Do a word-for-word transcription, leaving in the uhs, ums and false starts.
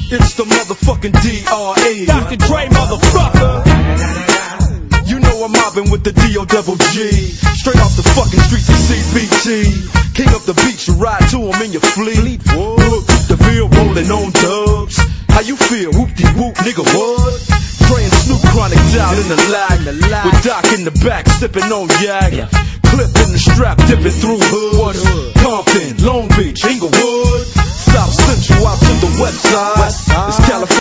It's the motherfucking D R E, Doctor Dre, motherfucker. You know I'm mobbing with the D O double G. Straight off the fucking streets of C B T. King up the beach, you ride to him in your fleet. Whoop, the bill rolling on dubs. How you feel? Whoop-de-whoop, nigga, what? Praying Snoop Chronic down in the lag. With Doc in the back, sipping on yak. Clip in the strap, dipping through hood. Compton, Long Beach, Inglewood. South Central out to the west side. It's California.